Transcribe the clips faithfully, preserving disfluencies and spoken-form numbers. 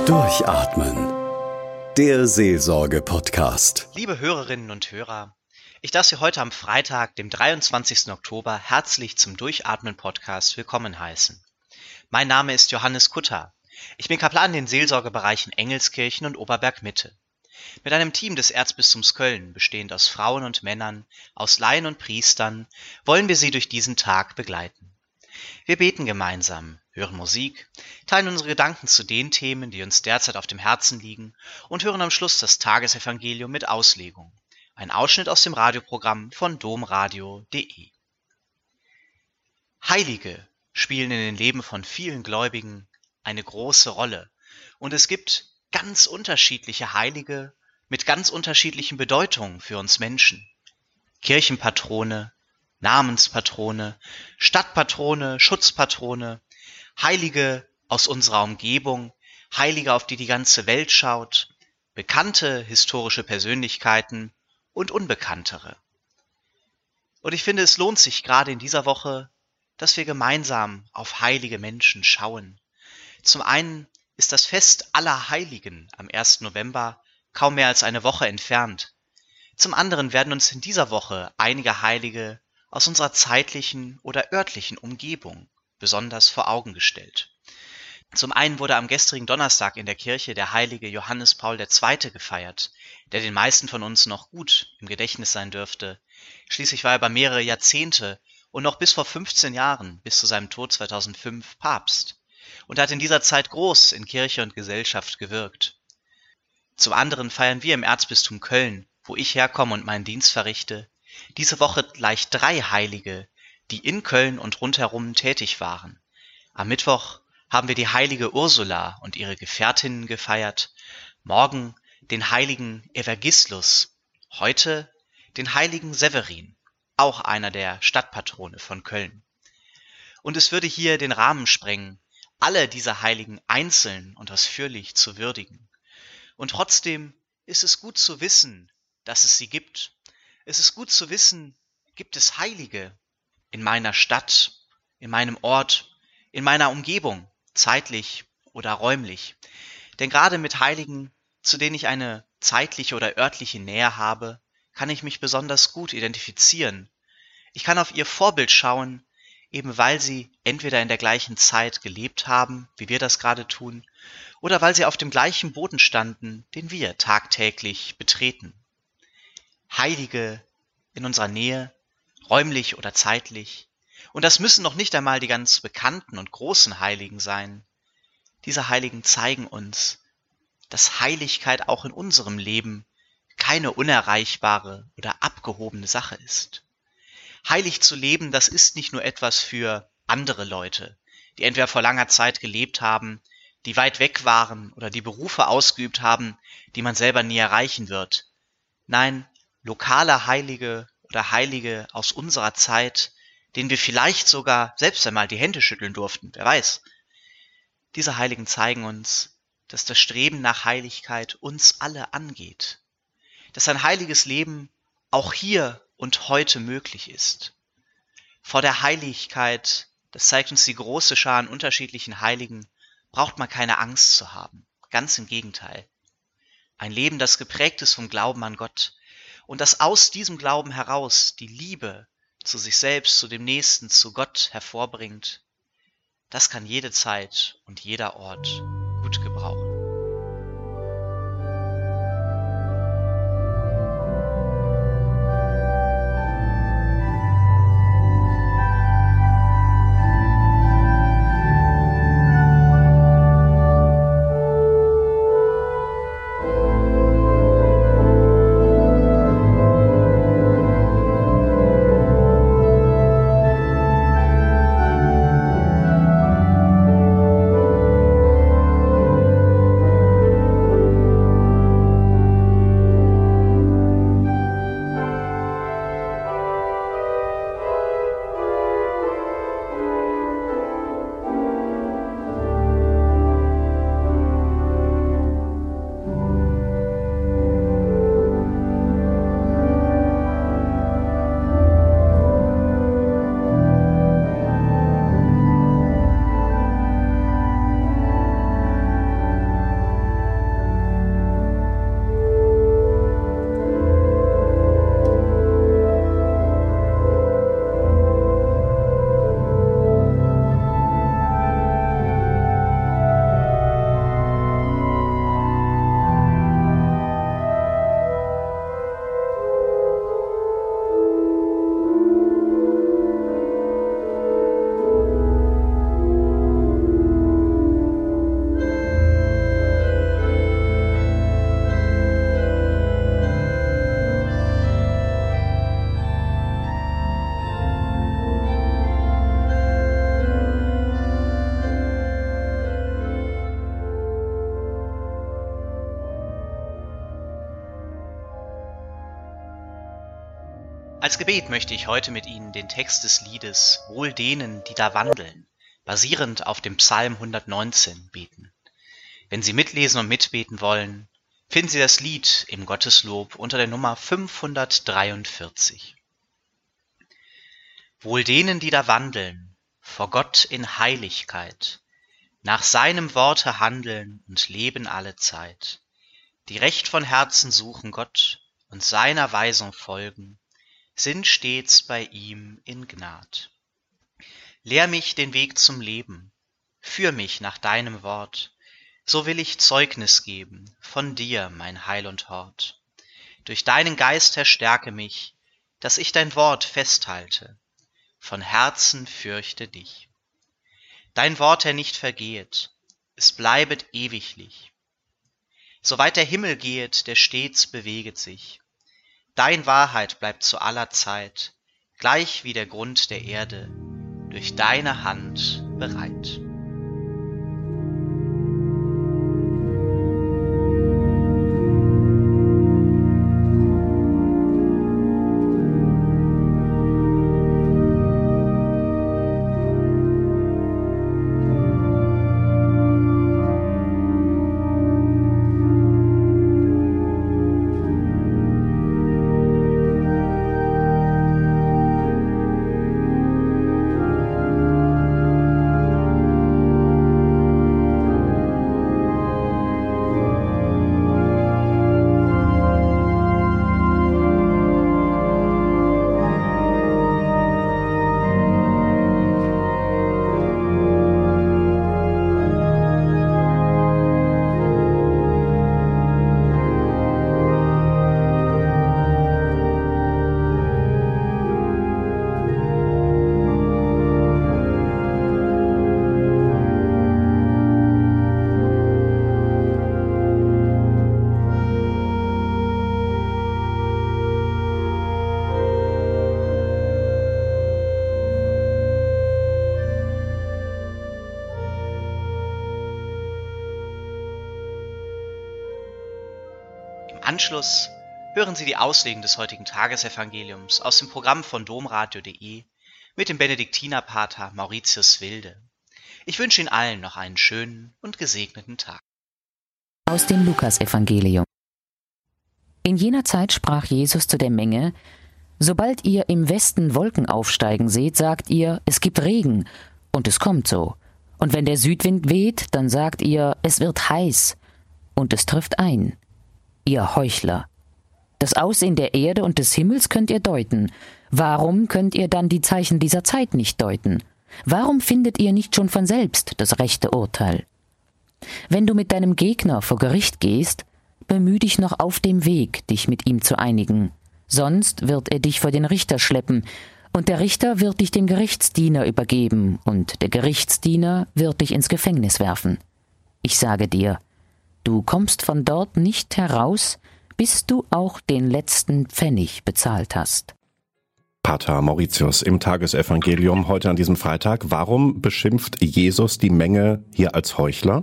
Durchatmen. Der Seelsorge-Podcast. Liebe Hörerinnen und Hörer, ich darf Sie heute am Freitag, dem dreiundzwanzigsten Oktober, herzlich zum Durchatmen-Podcast willkommen heißen. Mein Name ist Johannes Kutter. Ich bin Kaplan in den Seelsorgebereichen Engelskirchen und Oberberg-Mitte. Mit einem Team des Erzbistums Köln, bestehend aus Frauen und Männern, aus Laien und Priestern, wollen wir Sie durch diesen Tag begleiten. Wir beten gemeinsam, hören Musik, teilen unsere Gedanken zu den Themen, die uns derzeit auf dem Herzen liegen, und hören am Schluss das Tagesevangelium mit Auslegung. Ein Ausschnitt aus dem Radioprogramm von domradio punkt de. Heilige spielen in den Leben von vielen Gläubigen eine große Rolle. Und es gibt ganz unterschiedliche Heilige mit ganz unterschiedlichen Bedeutungen für uns Menschen. Kirchenpatrone, Namenspatrone, Stadtpatrone, Schutzpatrone, Heilige aus unserer Umgebung, Heilige, auf die die ganze Welt schaut, bekannte historische Persönlichkeiten und unbekanntere. Und ich finde, es lohnt sich gerade in dieser Woche, dass wir gemeinsam auf heilige Menschen schauen. Zum einen ist das Fest aller Heiligen am ersten November kaum mehr als eine Woche entfernt. Zum anderen werden uns in dieser Woche einige Heilige aus unserer zeitlichen oder örtlichen Umgebung besonders vor Augen gestellt. Zum einen wurde am gestrigen Donnerstag in der Kirche der heilige Johannes Paul der Zweite gefeiert, der den meisten von uns noch gut im Gedächtnis sein dürfte. Schließlich war er über mehrere Jahrzehnte und noch bis vor fünfzehn Jahren, bis zu seinem Tod zweitausendfünf, Papst. Und er hat in dieser Zeit groß in Kirche und Gesellschaft gewirkt. Zum anderen feiern wir im Erzbistum Köln, wo ich herkomme und meinen Dienst verrichte, diese Woche gleich drei Heilige, die in Köln und rundherum tätig waren. Am Mittwoch haben wir die heilige Ursula und ihre Gefährtinnen gefeiert, morgen den heiligen Evergistlus, heute den heiligen Severin, auch einer der Stadtpatrone von Köln. Und es würde hier den Rahmen sprengen, alle diese Heiligen einzeln und ausführlich zu würdigen. Und trotzdem ist es gut zu wissen, dass es sie gibt. Es ist gut zu wissen, gibt es Heilige in meiner Stadt, in meinem Ort, in meiner Umgebung, zeitlich oder räumlich. Denn gerade mit Heiligen, zu denen ich eine zeitliche oder örtliche Nähe habe, kann ich mich besonders gut identifizieren. Ich kann auf ihr Vorbild schauen, eben weil sie entweder in der gleichen Zeit gelebt haben, wie wir das gerade tun, oder weil sie auf dem gleichen Boden standen, den wir tagtäglich betreten. Heilige in unserer Nähe, räumlich oder zeitlich. Und das müssen noch nicht einmal die ganz bekannten und großen Heiligen sein. Diese Heiligen zeigen uns, dass Heiligkeit auch in unserem Leben keine unerreichbare oder abgehobene Sache ist. Heilig zu leben, das ist nicht nur etwas für andere Leute, die entweder vor langer Zeit gelebt haben, die weit weg waren oder die Berufe ausgeübt haben, die man selber nie erreichen wird. Nein, lokale Heilige oder Heilige aus unserer Zeit, denen wir vielleicht sogar selbst einmal die Hände schütteln durften, wer weiß. Diese Heiligen zeigen uns, dass das Streben nach Heiligkeit uns alle angeht, dass ein heiliges Leben auch hier und heute möglich ist. Vor der Heiligkeit, das zeigt uns die große Schar an unterschiedlichen Heiligen, braucht man keine Angst zu haben, ganz im Gegenteil. Ein Leben, das geprägt ist vom Glauben an Gott und das aus diesem Glauben heraus die Liebe zu sich selbst, zu dem Nächsten, zu Gott hervorbringt, das kann jede Zeit und jeder Ort gut gebrauchen. Als Gebet möchte ich heute mit Ihnen den Text des Liedes Wohl denen, die da wandeln, basierend auf dem Psalm hundertneunzehn, beten. Wenn Sie mitlesen und mitbeten wollen, finden Sie das Lied im Gotteslob unter der Nummer fünfhundertdreiundvierzig. Wohl denen, die da wandeln, vor Gott in Heiligkeit, nach seinem Worte handeln und leben alle Zeit, die recht von Herzen suchen Gott und seiner Weisung folgen, sind stets bei ihm in Gnad. Lehr mich den Weg zum Leben, führ mich nach deinem Wort, so will ich Zeugnis geben von dir, mein Heil und Hort. Durch deinen Geist erstärke mich, dass ich dein Wort festhalte, von Herzen fürchte dich. Dein Wort, Herr, nicht vergehet, es bleibet ewiglich. Soweit der Himmel gehet, der stets beweget sich. Dein Wahrheit bleibt zu aller Zeit, gleich wie der Grund der Erde, durch deine Hand bereit. Im Anschluss hören Sie die Auslegung des heutigen Tagesevangeliums aus dem Programm von domradio punkt de mit dem Benediktinerpater Mauritius Wilde. Ich wünsche Ihnen allen noch einen schönen und gesegneten Tag. Aus dem Lukasevangelium. In jener Zeit sprach Jesus zu der Menge: Sobald ihr im Westen Wolken aufsteigen seht, sagt ihr, es gibt Regen, und es kommt so. Und wenn der Südwind weht, dann sagt ihr, es wird heiß, und es trifft ein. Ihr Heuchler! Das Aussehen der Erde und des Himmels könnt ihr deuten. Warum könnt ihr dann die Zeichen dieser Zeit nicht deuten? Warum findet ihr nicht schon von selbst das rechte Urteil? Wenn du mit deinem Gegner vor Gericht gehst, bemühe dich noch auf dem Weg, dich mit ihm zu einigen. Sonst wird er dich vor den Richter schleppen, und der Richter wird dich dem Gerichtsdiener übergeben, und der Gerichtsdiener wird dich ins Gefängnis werfen. Ich sage dir, du kommst von dort nicht heraus, bis du auch den letzten Pfennig bezahlt hast. Pater Mauritius im Tagesevangelium heute an diesem Freitag. Warum beschimpft Jesus die Menge hier als Heuchler?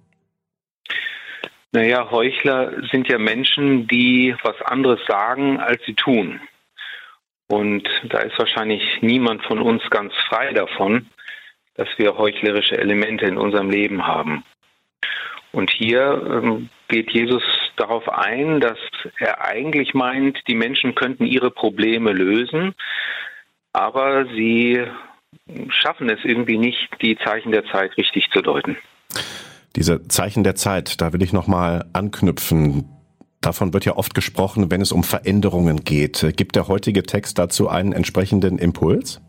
Naja, Heuchler sind ja Menschen, die was anderes sagen, als sie tun. Und da ist wahrscheinlich niemand von uns ganz frei davon, dass wir heuchlerische Elemente in unserem Leben haben. Und hier ähm, geht Jesus darauf ein, dass er eigentlich meint, die Menschen könnten ihre Probleme lösen, aber sie schaffen es irgendwie nicht, die Zeichen der Zeit richtig zu deuten. Diese Zeichen der Zeit, da will ich nochmal anknüpfen. Davon wird ja oft gesprochen, wenn es um Veränderungen geht. Gibt der heutige Text dazu einen entsprechenden Impuls?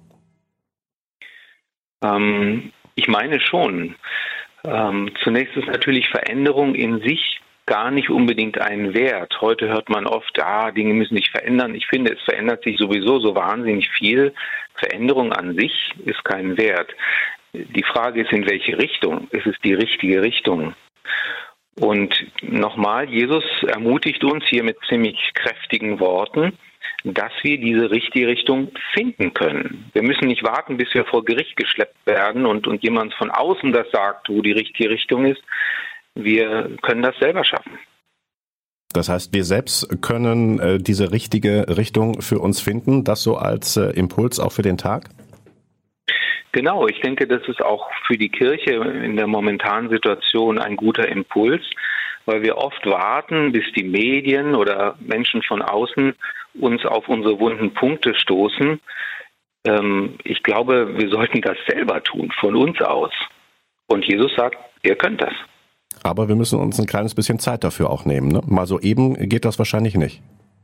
Ähm, ich meine schon. Ähm, zunächst ist natürlich Veränderung in sich gar nicht unbedingt ein Wert. Heute hört man oft, ja, Dinge müssen sich verändern. Ich finde, es verändert sich sowieso so wahnsinnig viel. Veränderung an sich ist kein Wert. Die Frage ist, in welche Richtung? Ist es die richtige Richtung? Und nochmal, Jesus ermutigt uns hier mit ziemlich kräftigen Worten, dass wir diese richtige Richtung finden können. Wir müssen nicht warten, bis wir vor Gericht geschleppt werden und, und jemand von außen das sagt, wo die richtige Richtung ist. Wir können das selber schaffen. Das heißt, wir selbst können äh, diese richtige Richtung für uns finden, das so als äh, Impuls auch für den Tag? Genau, ich denke, das ist auch für die Kirche in der momentanen Situation ein guter Impuls, weil wir oft warten, bis die Medien oder Menschen von außen uns auf unsere wunden Punkte stoßen. Ähm, ich glaube, wir sollten das selber tun, von uns aus. Und Jesus sagt, ihr könnt das. Aber wir müssen uns ein kleines bisschen Zeit dafür auch nehmen, ne? Mal so eben geht das wahrscheinlich nicht.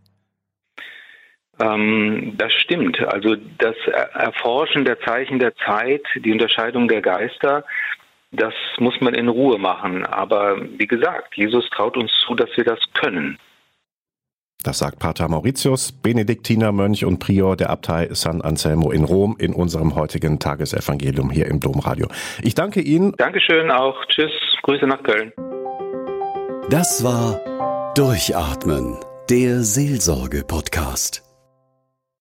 Ähm, das stimmt. Also das Erforschen der Zeichen der Zeit, die Unterscheidung der Geister, das muss man in Ruhe machen. Aber wie gesagt, Jesus traut uns zu, dass wir das können. Das sagt Pater Mauritius, Benediktinermönch und Prior der Abtei San Anselmo in Rom in unserem heutigen Tagesevangelium hier im Domradio. Ich danke Ihnen. Dankeschön auch. Tschüss. Grüße nach Köln. Das war Durchatmen, der Seelsorge-Podcast.